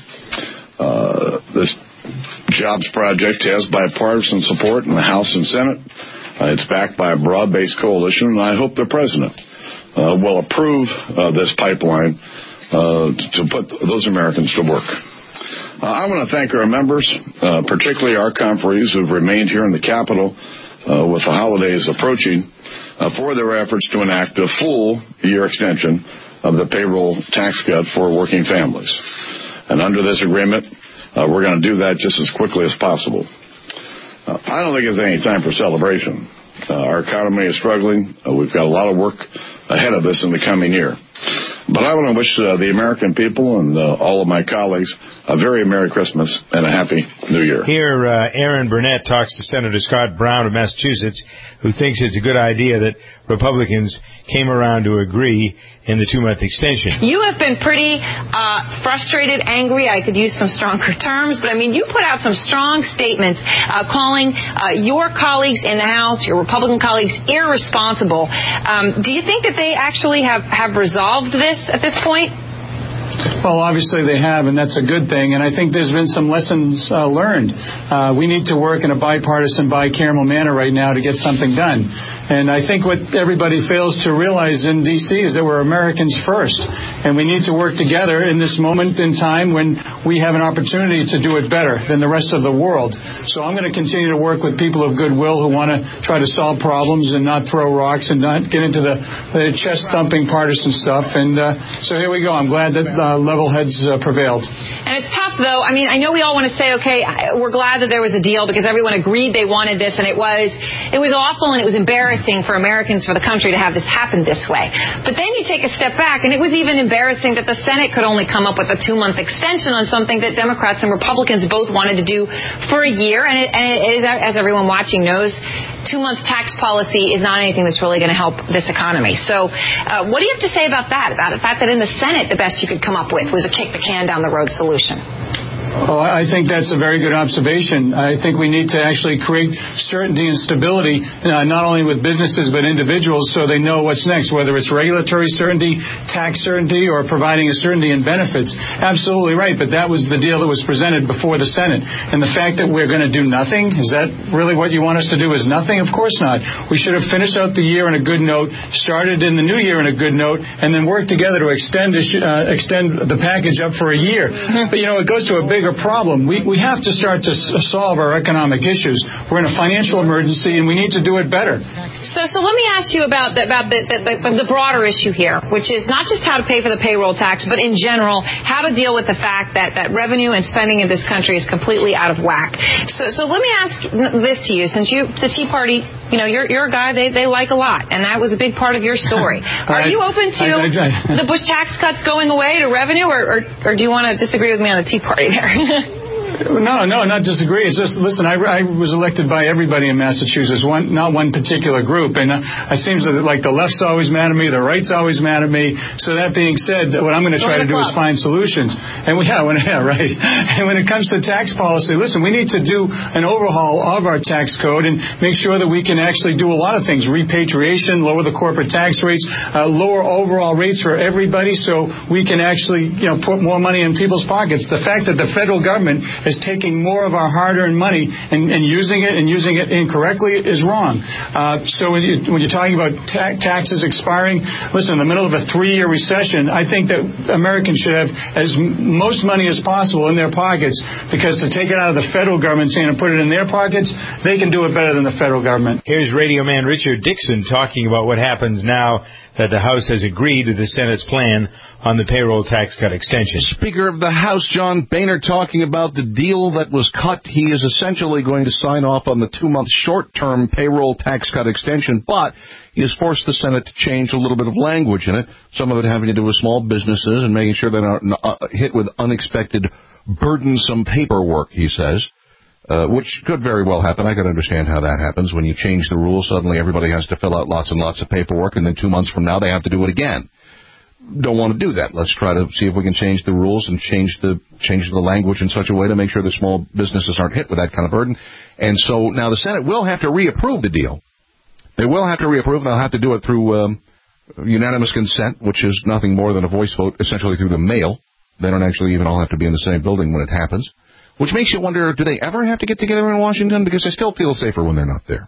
Uh, this jobs project has bipartisan support in the House and Senate. Uh, it's backed by a broad-based coalition, and I hope the President uh, will approve uh, this pipeline uh, to put those Americans to work. Uh, I want to thank our members, uh, particularly our conferees who've remained here in the Capitol uh, with the holidays approaching, uh, for their efforts to enact a full year extension of the payroll tax cut for working families. And under this agreement, uh, we're going to do that just as quickly as possible. Uh, I don't think it's any time for celebration. Uh, our economy is struggling. Uh, we've got a lot of work ahead of us in the coming year. But I want to wish uh, the American people and uh, all of my colleagues a very Merry Christmas and a Happy New Year. Here, uh, Aaron Burnett talks to Senator Scott Brown of Massachusetts, who thinks it's a good idea that Republicans came around to agree in the two-month extension. You have been pretty uh, frustrated, angry. I could use some stronger terms, but I mean, you put out some strong statements uh, calling uh, your colleagues in the House, your Republican colleagues, irresponsible. Um, do you think that they actually have, have resolved this at this point? Well, obviously they have, and that's a good thing. And I think there's been some lessons uh, learned. Uh, we need to work in a bipartisan, bicameral manner right now to get something done. And I think what everybody fails to realize in D C is that we're Americans first, and we need to work together in this moment in time when we have an opportunity to do it better than the rest of the world. So I'm going to continue to work with people of goodwill who want to try to solve problems and not throw rocks and not get into the, the chest-thumping partisan stuff. And uh, so here we go. I'm glad that uh, level heads uh, prevailed. And it's tough, though. I mean, I know we all want to say, okay, we're glad that there was a deal because everyone agreed they wanted this, and it was it was awful and it was embarrassing for Americans, for the country to have this happen this way. But then you take a step back, and it was even embarrassing that the Senate could only come up with a two-month extension on something that Democrats and Republicans both wanted to do for a year. And it, and it is, as everyone watching knows, two-month tax policy is not anything that's really going to help this economy. So uh, what do you have to say about that, about the fact that in the Senate the best you could come up with was a kick-the-can-down-the-road solution? Oh, I think that's a very good observation. I think we need to actually create certainty and stability, uh, not only with businesses but individuals, so they know what's next, whether it's regulatory certainty, tax certainty, or providing a certainty in benefits. Absolutely right, but that was the deal that was presented before the Senate. And the fact that we're going to do nothing, is that really what you want us to do, is nothing? Of course not. We should have finished out the year on a good note, started in the new year on a good note, and then worked together to extend uh, extend the package up for a year. But, you know, it goes to a bigger problem. We we have to start to s- solve our economic issues. We're in a financial emergency, and we need to do it better. So, so let me ask you about the, about the, the, the, the broader issue here, which is not just how to pay for the payroll tax, but in general, how to deal with the fact that, that revenue and spending in this country is completely out of whack. So, so let me ask this to you, since you, the Tea Party, you know, you're, you're a guy they, they like a lot, and that was a big part of your story. Are I, you open to I, I, I, the Bush tax cuts going away to revenue, or, or, or do you want to disagree with me on the Tea Party there? No, no, not disagree. It's just, listen, I, I was elected by everybody in Massachusetts, one, not one particular group. And uh, it seems that, like, the left's always mad at me, the right's always mad at me. So that being said, what I'm going to try to do is find solutions. And we, yeah, when, yeah, right. And when it comes to tax policy, listen, we need to do an overhaul of our tax code and make sure that we can actually do a lot of things. Repatriation, lower the corporate tax rates, uh, lower overall rates for everybody so we can actually, you know, put more money in people's pockets. The fact that the federal government is taking more of our hard-earned money and, and using it and using it incorrectly is wrong. Uh, so when, you, when you're talking about ta- taxes expiring, listen, in the middle of a three-year recession, I think that Americans should have as m- most money as possible in their pockets, because to take it out of the federal government and put it in their pockets, they can do it better than the federal government. Here's Radio Man Richard Dixon talking about what happens now that the House has agreed to the Senate's plan on the payroll tax cut extension. Speaker of the House, John Boehner, talking about the deal that was cut. He is essentially going to sign off on the two-month short-term payroll tax cut extension, but he has forced the Senate to change a little bit of language in it, some of it having to do with small businesses and making sure they're not uh, hit with unexpected, burdensome paperwork, he says. Uh, which could very well happen. I can understand how that happens. When you change the rules, suddenly everybody has to fill out lots and lots of paperwork, and then two months from now they have to do it again. Don't want to do that. Let's try to see if we can change the rules and change the change the language in such a way to make sure that small businesses aren't hit with that kind of burden. And so now the Senate will have to reapprove the deal. They will have to reapprove, and they'll have to do it through um, unanimous consent, which is nothing more than a voice vote, essentially through the mail. They don't actually even all have to be in the same building when it happens. Which makes you wonder, do they ever have to get together in Washington? Because they still feel safer when they're not there.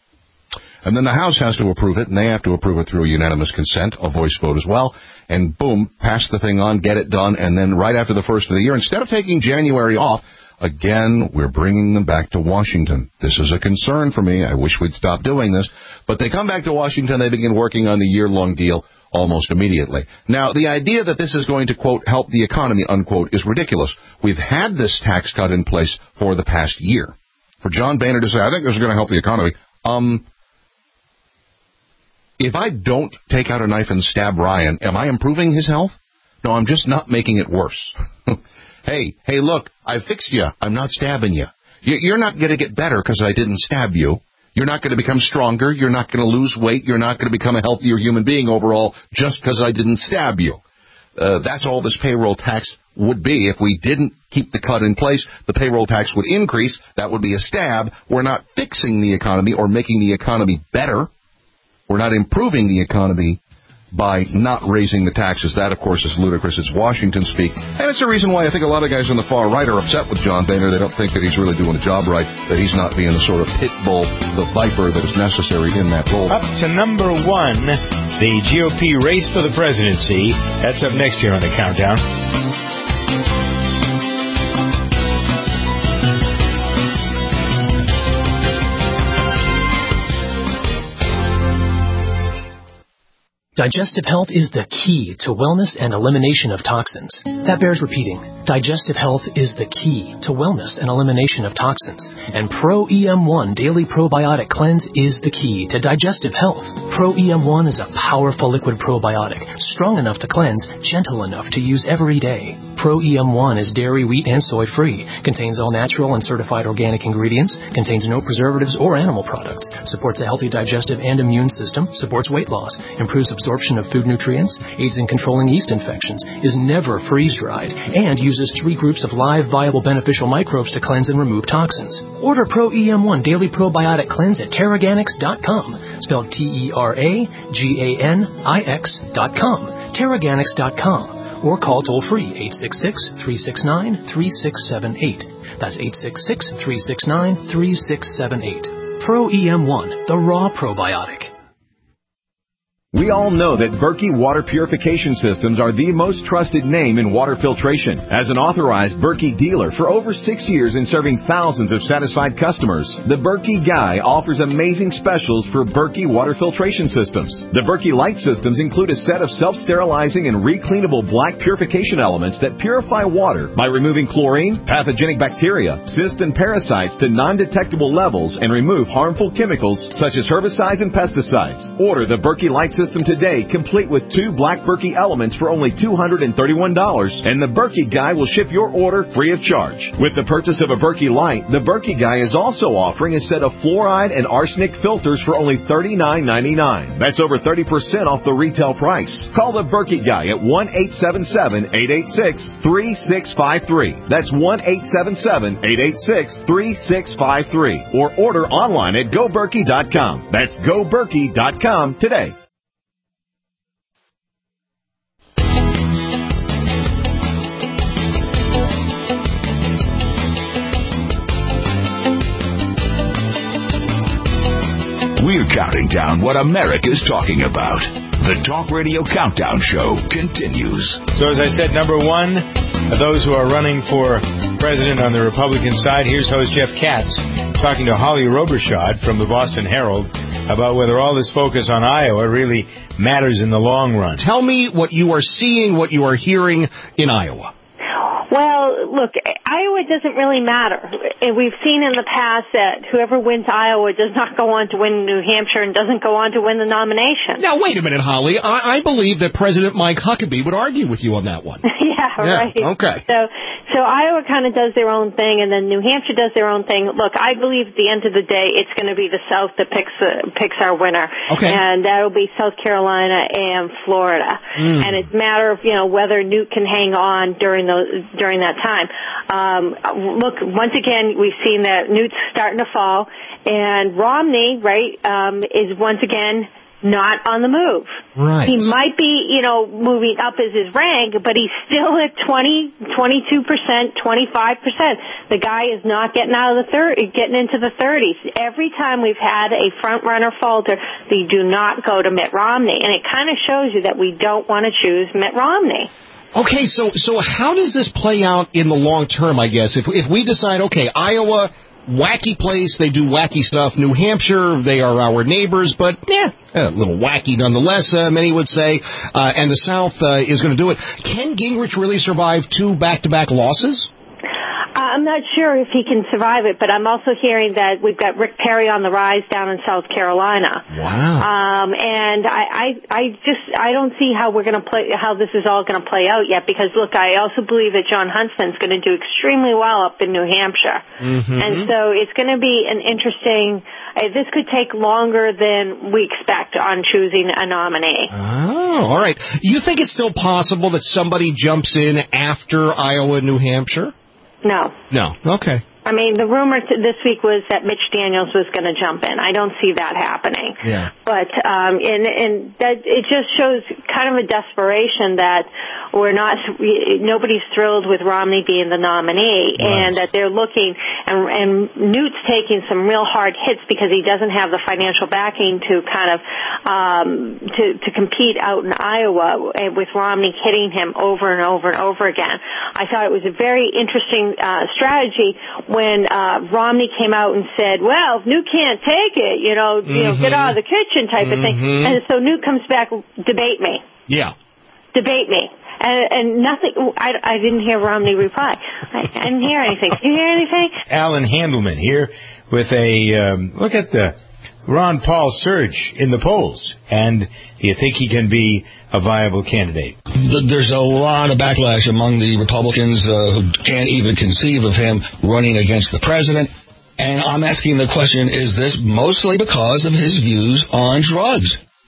And then the House has to approve it, and they have to approve it through a unanimous consent, a voice vote as well. And boom, pass the thing on, get it done, and then right after the first of the year, instead of taking January off, again, we're bringing them back to Washington. This is a concern for me. I wish we'd stop doing this. But they come back to Washington, they begin working on the year-long deal almost immediately. Now, the idea that this is going to, quote, help the economy, unquote, is ridiculous. We've had this tax cut in place for the past year. For John Boehner to say, I think this is going to help the economy, um, if I don't take out a knife and stab Ryan, am I improving his health? No, I'm just not making it worse. hey, hey, look, I fixed you. I'm not stabbing you. You're not going to get better because I didn't stab you. You're not going to become stronger. You're not going to lose weight. You're not going to become a healthier human being overall just because I didn't stab you. Uh, that's all this payroll tax would be. If we didn't keep the cut in place, the payroll tax would increase. That would be a stab. We're not fixing the economy or making the economy better. We're not improving the economy by not raising the taxes. That, of course, is ludicrous. It's Washington speak. And it's the reason why I think a lot of guys on the far right are upset with John Boehner. They don't think that he's really doing the job right, that he's not being the sort of pit bull, the viper that is necessary in that role. Up to number one, the G O P race for the presidency. That's up next year on the Countdown. Digestive health is the key to wellness and elimination of toxins. That bears repeating. Digestive health is the key to wellness and elimination of toxins. And Pro E M one Daily Probiotic Cleanse is the key to digestive health. Pro E M one is a powerful liquid probiotic, strong enough to cleanse, gentle enough to use every day. Pro E M one is dairy, wheat, and soy-free, contains all natural and certified organic ingredients, contains no preservatives or animal products, supports a healthy digestive and immune system, supports weight loss, improves absorption of food nutrients, aids in controlling yeast infections, is never freeze-dried, and uses three groups of live, viable, beneficial microbes to cleanse and remove toxins. Order Pro E M one Daily Probiotic Cleanse at Terraganix dot com, spelled T E R A G A N I X dot com, Terraganix dot com. Or call toll-free eight six six, three six nine, three six seven eight. That's eight six six, three six nine, three six seven eight. Pro E M one, the raw probiotic. We all know that Berkey Water Purification Systems are the most trusted name in water filtration. As an authorized Berkey dealer for over six years and serving thousands of satisfied customers, the Berkey Guy offers amazing specials for Berkey Water Filtration Systems. The Berkey Light Systems include a set of self-sterilizing and recleanable black purification elements that purify water by removing chlorine, pathogenic bacteria, cysts, and parasites to non-detectable levels and remove harmful chemicals such as herbicides and pesticides. Order the Berkey Light Systems System today, complete with two black Berkey elements for only two hundred thirty-one dollars, and the Berkey Guy will ship your order free of charge. With the purchase of a Berkey Light, the Berkey Guy is also offering a set of fluoride and arsenic filters for only thirty-nine ninety-nine. That's over thirty percent off the retail price. Call the Berkey Guy at one eight seven seven, eight eight six, three six five three. That's one eight seven seven, eight eight six, three six five three. Or order online at go berkey dot com. That's go berkey dot com today. We're counting down what America's talking about. The Talk Radio Countdown Show continues. So as I said, number one, of those who are running for president on the Republican side, here's host Jeff Katz talking to Holly Robershad from the Boston Herald about whether all this focus on Iowa really matters in the long run. Tell me what you are seeing, what you are hearing in Iowa. Well, look, Iowa doesn't really matter. We've seen in the past that whoever wins Iowa does not go on to win New Hampshire and doesn't go on to win the nomination. Now, wait a minute, Holly. I, I believe that President Mike Huckabee would argue with you on that one. yeah, yeah, right. Okay. So, so Iowa kind of does their own thing, and then New Hampshire does their own thing. Look, I believe at the end of the day, it's going to be the South that picks uh, picks our winner. Okay. And that will be South Carolina and Florida. Mm. And it's a matter of, you know, whether Newt can hang on during those during that time. Um, look, once again, we've seen that Newt's starting to fall, and Romney, right, um, is once again not on the move. Right. He might be, you know, moving up as his rank, but he's still at twenty, twenty-two percent, twenty-five percent. The guy is not getting out of the third, getting into the thirties. Every time we've had a front runner falter, they do not go to Mitt Romney, and it kind of shows you that we don't want to choose Mitt Romney. Okay, so so how does this play out in the long term, I guess? If if we decide, okay, Iowa, wacky place, they do wacky stuff. New Hampshire, they are our neighbors, but, yeah, a little wacky nonetheless, uh, many would say, uh, and the South uh, is going to do it. Can Gingrich really survive two back-to-back losses? I'm not sure if he can survive it, but I'm also hearing that we've got Rick Perry on the rise down in South Carolina. Wow. Um, and I, I, I just, I don't see how we're going to play, how this is all going to play out yet, because look, I also believe that John Huntsman's going to do extremely well up in New Hampshire. Mm-hmm. And so it's going to be an interesting, uh, this could take longer than we expect on choosing a nominee. Oh, all right. You think it's still possible that somebody jumps in after Iowa and New Hampshire? No. No. Okay. I mean, the rumor t- this week was that Mitch Daniels was going to jump in. I don't see that happening. Yeah. But um, and and that it just shows kind of a desperation that we're not, nobody's thrilled with Romney being the nominee, right. And that they're looking, and, and Newt's taking some real hard hits because he doesn't have the financial backing to kind of um, to to compete out in Iowa with Romney hitting him over and over and over again. I thought it was a very interesting uh, strategy when uh, Romney came out and said, well, if Newt can't take it, you know, mm-hmm. you know, get out of the kitchen type mm-hmm. of thing. And so Newt comes back, debate me. Yeah. Debate me. And, and nothing, I, I didn't hear Romney reply. I, I didn't hear anything. Did you hear anything? Alan Handelman here with a, um, look at the Ron Paul surge in the polls. And do you think he can be a viable candidate? There's a lot of backlash among the Republicans uh, who can't even conceive of him running against the president. And I'm asking the question, is this mostly because of his views on drugs?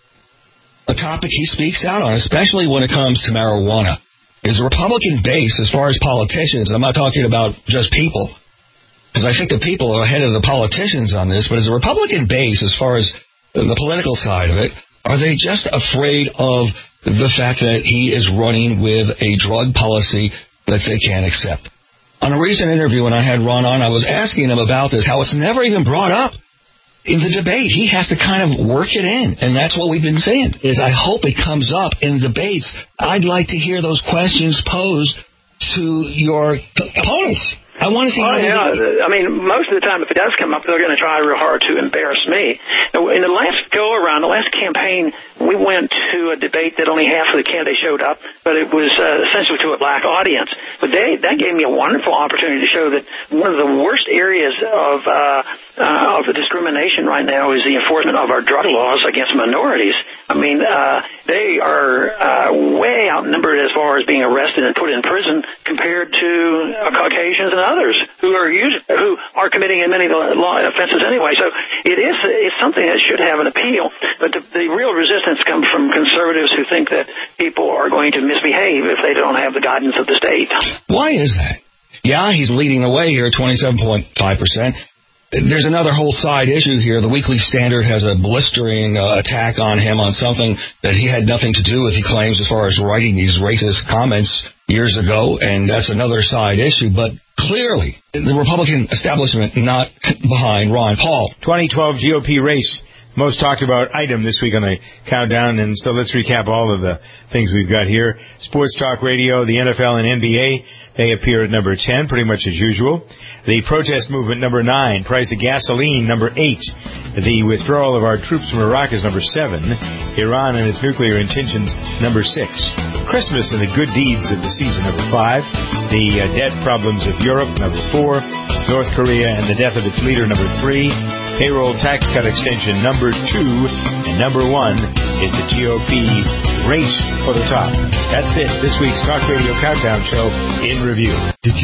A topic he speaks out on, especially when it comes to marijuana. His Republican base, as far as politicians, I'm not talking about just people, because I think the people are ahead of the politicians on this, but as a Republican base, as far as the political side of it, are they just afraid of the fact that he is running with a drug policy that they can't accept? On a recent interview when I had Ron on, I was asking him about this, how it's never even brought up in the debate. He has to kind of work it in, and that's what we've been saying, is I hope it comes up in debates. I'd like to hear those questions posed to your opponents. I want to see. Oh, yeah. They... I mean, most of the time, if it does come up, they're going to try real hard to embarrass me. In the last go-around, the last campaign, we went to a debate that only half of the candidates showed up, but it was uh, essentially to a black audience. But they, that gave me a wonderful opportunity to show that one of the worst areas of uh, uh, of discrimination right now is the enforcement of our drug laws against minorities. I mean, uh, they are uh, way outnumbered as far as being arrested and put in prison compared to uh, Caucasians and others who are using, who are committing many law offenses anyway. So it is it's something that should have an appeal. But the, the real resistance comes from conservatives who think that people are going to misbehave if they don't have the guidance of the state. Why is that? Yeah, he's leading the way here, twenty-seven point five percent. There's another whole side issue here. The Weekly Standard has a blistering uh, attack on him on something that he had nothing to do with, he claims, as far as writing these racist comments years ago, and that's another side issue. But clearly, the Republican establishment not behind Ron Paul. twenty twelve G O P race. Most talked about item this week on the countdown, and so let's recap all of the things we've got here. Sports Talk Radio, the N F L and N B A, they appear at number ten, pretty much as usual. The protest movement, number nine. Price of gasoline, number eight. The withdrawal of our troops from Iraq is number seven. Iran and its nuclear intentions, number six. Christmas and the good deeds of the season, number five. The uh, debt problems of Europe, number four. North Korea and the death of its leader, number three. Payroll tax cut extension, number two. And number one is the G O P race for the top. That's it. This week's Talk Radio Countdown Show in review. Did you